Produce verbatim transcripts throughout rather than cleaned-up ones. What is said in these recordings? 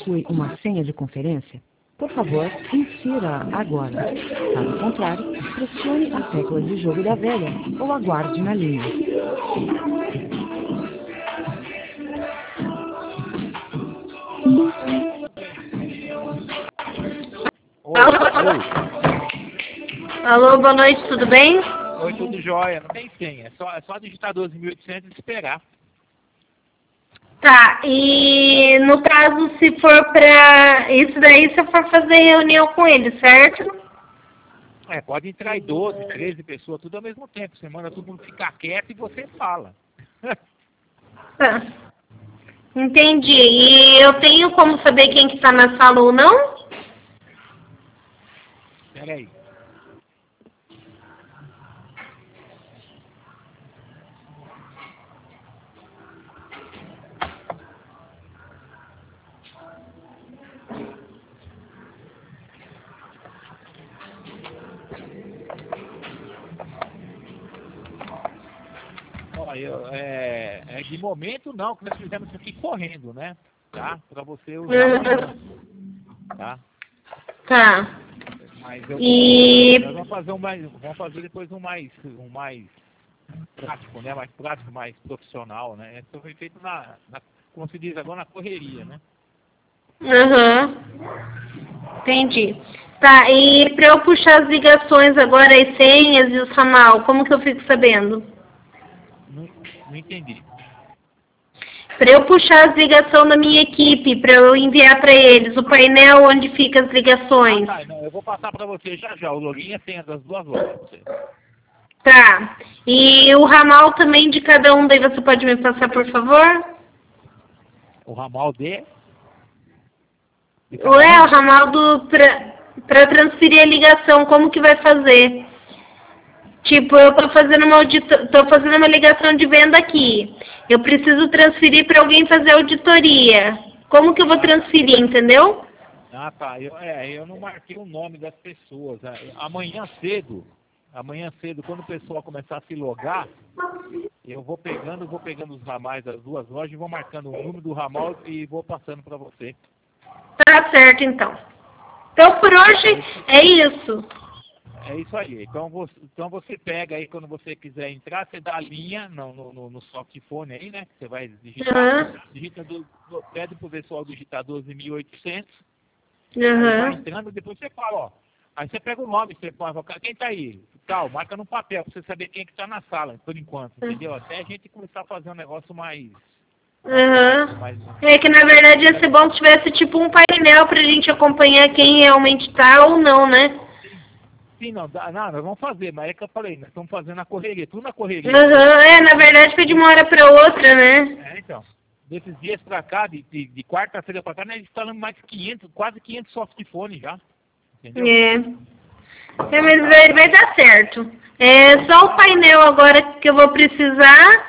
possui uma senha de conferência? Por favor, insira agora. Caso contrário, pressione a tecla de jogo da velha ou aguarde na linha. Oi, oi. Alô, boa noite, tudo bem? Oi, tudo jóia. Não tem senha. É só, é só digitar doze mil e oitocentos e esperar. Tá, e no caso, se for pra isso daí, se eu for fazer reunião com ele, certo? É, pode entrar aí doze, treze pessoas, tudo ao mesmo tempo. Você manda todo mundo ficar quieto e você fala. Tá. Entendi. E eu tenho como saber quem que tá na sala ou não? Espera aí. Olha, eu, é, é, de momento não, que nós fizemos isso aqui correndo, né? Tá? Pra você usar. Tá? Tá. Mas eu E... nós vamos fazer um mais, vamos fazer depois um mais, um mais prático, né? Mais prático, mais profissional, né? Isso foi feito na, na, como se diz agora, na correria, né? Aham. Entendi. Tá, e pra eu puxar as ligações agora, as senhas e o ramal, como que eu fico sabendo? Não, não entendi. Para eu puxar as ligações da minha equipe, para eu enviar para eles o painel onde ficam as ligações. Ah, tá, não, eu vou passar para você já já, o login e a senha das duas lojas. Você. Tá. E o ramal também de cada um, daí você pode me passar, por favor? O ramal de... de Ué, o ramal do... para transferir a ligação, como que vai fazer? Tipo, eu tô fazendo uma audito... tô fazendo uma ligação de venda aqui. Eu preciso transferir para alguém fazer auditoria. Como que eu vou transferir, entendeu? Ah, tá. Eu, é, eu não marquei o nome das pessoas. Amanhã cedo, amanhã cedo, quando o pessoal começar a se logar, eu vou pegando, vou pegando os ramais das duas lojas e vou marcando o número do ramal e vou passando para você. Tá certo, então. Então, por hoje, é isso. É isso aí. Então você, então você pega aí, quando você quiser entrar, você dá a linha no, no, no softphone aí, né? Que você vai digitar. Uhum. Digita do, do, pede pro pessoal digitar doze mil e oitocentos. Uhum. Aí vai entrando, depois você fala, ó. Aí você pega o nome, você fala, quem tá aí? Tal, marca no papel pra você saber quem é que tá na sala, por enquanto, entendeu? Até a gente começar a fazer um negócio mais... Uhum. mais É que na verdade ia ser bom se tivesse tipo um painel pra gente acompanhar quem realmente tá ou não, né? Sim, não, dá, não, nós vamos fazer, mas é que eu falei, nós estamos fazendo a correria, tudo na correria. Uhum. É, na verdade foi de uma hora pra outra, né? É, então. Desses dias pra cá, de, de, de quarta-feira pra cá, nós instalamos mais de quinhentos, quase quinhentos softphones já. Entendeu? É. É, mas vai, vai dar certo. É só o painel agora que eu vou precisar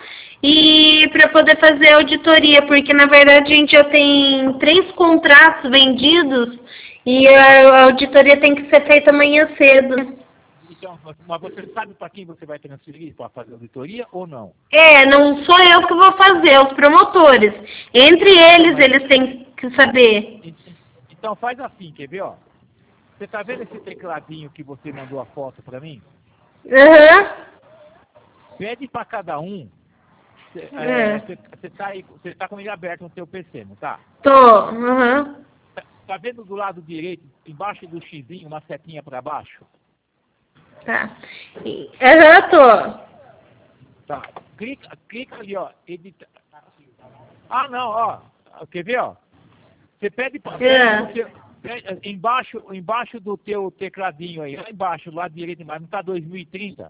e para poder fazer a auditoria, porque na verdade a gente já tem três contratos vendidos e a auditoria tem que ser feita amanhã cedo. Então, mas você sabe para quem você vai transferir para fazer a auditoria ou não? É, não sou eu que vou fazer, os promotores. Entre eles, eles têm que saber. Então faz assim, quer ver, ó? Você tá vendo esse tecladinho que você mandou a foto para mim? Aham. Uhum. Pede para cada um. Você É. é, tá, aí, você tá com ele aberto no seu P C, não tá? Tô. Aham. Uhum. Tá, tá vendo do lado direito, embaixo do xizinho, uma setinha para baixo? Tá. Aham, uhum, tô. Tá. Clica, clica ali, ó. Edita. Ah, não, ó. Quer ver, ó? Você pede para É. embaixo, embaixo do teu tecladinho aí, lá embaixo, do lado direito, mas não tá dois mil e trinta?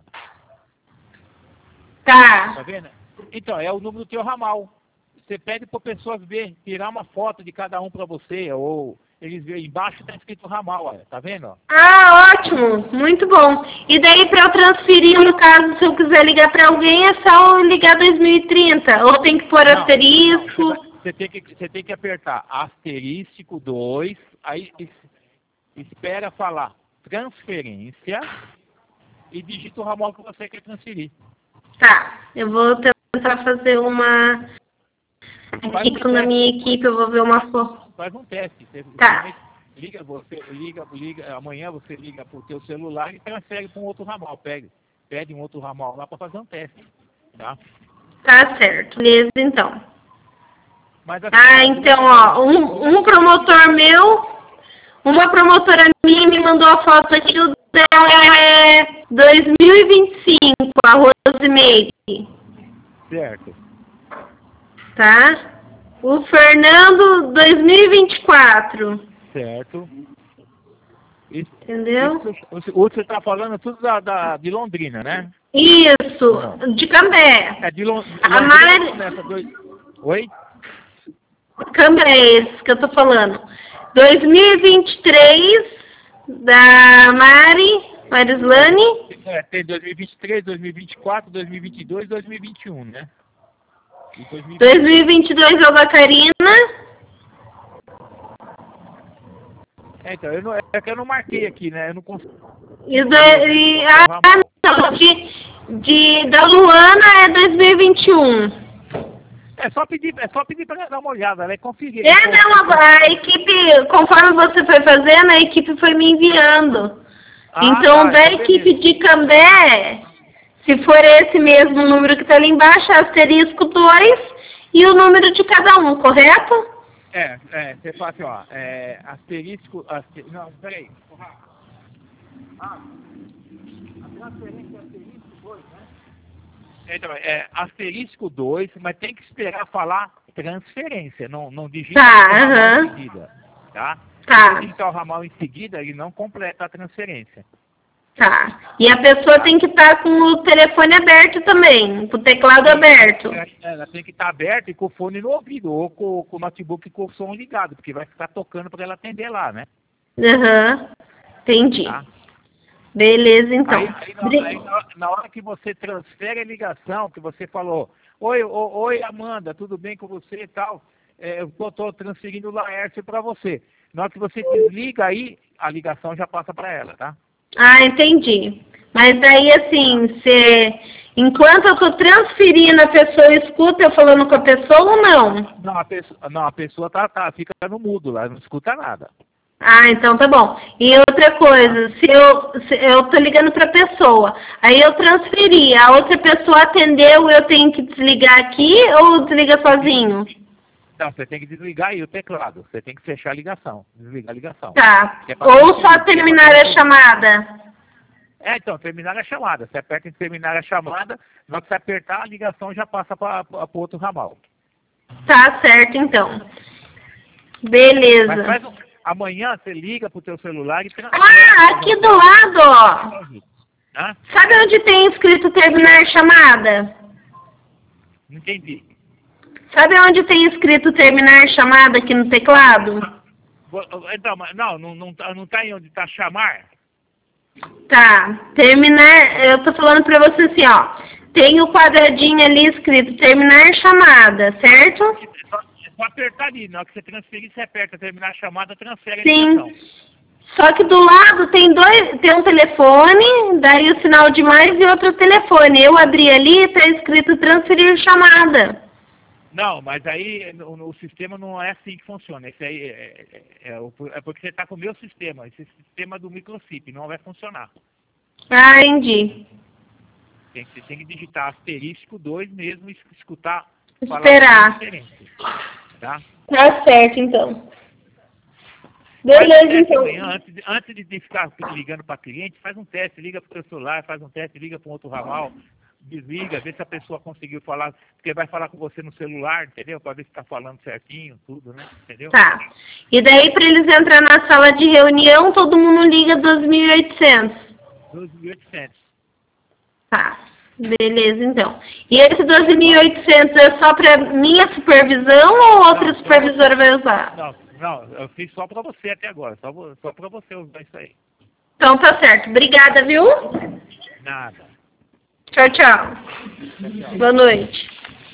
Tá. Tá vendo? Então, é o número do teu ramal. Você pede para pessoas ver, tirar uma foto de cada um para você, ou eles verem embaixo tá escrito ramal, olha, tá vendo? Ó? Ah, ótimo, muito bom. E daí para eu transferir, no caso, se eu quiser ligar para alguém, é só ligar dois mil e trinta, ou tem que pôr Não, asterisco? não, você, vai, você, tem que, você tem que apertar asterístico dois, aí es, espera falar transferência e digita o ramal que você quer transferir. Tá, eu vou tentar fazer uma... Aqui na minha equipe eu vou ver uma foto. faz um teste. Você, Tá. você liga, você liga, liga, amanhã você liga pro teu celular e transfere para um outro ramal. Pede, pede um outro ramal lá para fazer um teste, tá? Tá certo. Beleza, então. Mas, assim, Ah, então, ó, um, um promotor meu, uma promotora minha me mandou a foto aqui, o dela é dois mil e vinte e cinco, a Rosemary, certo. tá? O Fernando, dois mil e vinte e quatro. Certo. Isso, Entendeu? isso, o você está falando tudo da, da, de Londrina, né? Isso, de Cambé. É de, Lon, de A Londrina. Mari- Começa dois... Oi? Cambé é esse que eu tô falando. dois mil e vinte e três, da Mari, Marislane. É, tem dois mil e vinte e três, dois mil e vinte e quatro, dois mil e vinte e dois, dois mil e vinte e um, né? E dois mil e vinte... dois mil e vinte e dois, é o da Karina. É, então, eu não, é que eu não marquei aqui, né? Eu não consigo. E, do, e ah, não, de, de, da Luana é dois mil e vinte e um. É só pedir, é só pedir para ela dar uma olhada, ela é conferir. É, não, a, a equipe, conforme você foi fazendo, a equipe foi me enviando. Ah, então, tá, da então equipe beleza. de Cambé, se for esse mesmo número que está ali embaixo, é asterisco dois e o número de cada um, correto? É, é, você fala assim, ó, é, asterisco, aster... não, peraí. Ah, a transferência é asterisco dois, né? Então, é asterisco dois, mas tem que esperar falar transferência, não, não digita Tá, o ramal aham. em seguida, tá? Tá. Se digitar o ramal em seguida, ele não completa a transferência. Tá. E a pessoa tem que estar com o telefone aberto também, com o teclado aberto. Ela tem que estar aberta e com o fone no ouvido, ou com, com o notebook com o som ligado, porque vai ficar tocando para ela atender lá, né? Aham. Entendi. Tá? Beleza, então. Aí, aí, na, aí na, na hora que você transfere a ligação, que você falou, oi, o, oi Amanda, tudo bem com você e tal, é, eu estou transferindo o Laércio para você. Na hora que você desliga aí, a ligação já passa para ela, tá? Ah, entendi. Mas daí, assim, se, enquanto eu estou transferindo, a pessoa escuta eu falando com a pessoa ou não? Não, a pessoa, não, a pessoa tá, tá, fica no mudo lá, não escuta nada. Ah, então tá bom. E outra coisa, se eu se eu tô ligando para a pessoa, aí eu transferi, a outra pessoa atendeu, eu tenho que desligar aqui ou desliga sozinho? Não, você tem que desligar aí o teclado, você tem que fechar a ligação, desligar a ligação. Tá. É pra Ou transferir, só é pra terminar a transferir. chamada? É, então, terminar a chamada. Você aperta em terminar a chamada, na hora que você apertar, a ligação já passa para o outro ramal. Tá certo, então. Mas Beleza. faz um, amanhã você liga pro teu celular e transfere. Ah, aqui do lado, ó. Hã? Sabe onde tem escrito terminar chamada? Não entendi. Sabe onde tem escrito terminar chamada aqui no teclado? Vo- Então, mas não, não, não, tá, não tá aí onde tá chamar? Tá. Terminar, eu tô falando pra você assim, ó. Tem o quadradinho ali escrito terminar chamada, certo? É só, é só apertar ali. Na hora que você transferir, você aperta terminar a chamada, transfere a Sim. ligação. Só que do lado tem dois, tem um telefone, daí o sinal de mais e outro telefone. Eu abri ali e tá escrito transferir chamada. Não, mas aí no, no sistema não é assim que funciona. Esse aí é, é, é, o- é porque você está com o meu sistema. Esse sistema do microchip não vai funcionar. Ah, entendi. Tem, você tem que digitar asterisco dois mesmo e escutar Esperar. diferente. Tá? Tá certo, então. Faz um Beleza, teste então. amanhã, antes, de- antes de ficar ligando para cliente, faz um teste, liga para o seu celular, faz um teste, liga para um outro ramal, desliga, vê se a pessoa conseguiu falar, porque vai falar com você no celular, entendeu? Para ver se está falando certinho, tudo, né? Entendeu? Tá. E daí, para eles entrar na sala de reunião, todo mundo liga dois mil e oitocentos. dois mil e oitocentos. Tá. Beleza, então. E esse doze mil e oitocentos é só para minha supervisão ou outra Não, supervisora vai usar? Não, não, eu fiz só para você até agora, só, vo- só para você usar isso aí. Então tá certo. Obrigada, viu? Nada. Tchau, tchau. Boa noite.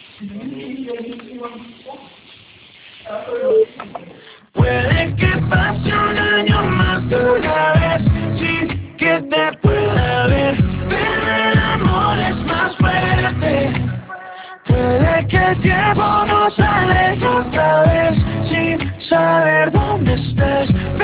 Puede que pase un año más de una vez sin que te pueda ver, pero el amor es más fuerte. Puede que el tiempo nos aleje otra vez sin saber. saber dónde estás.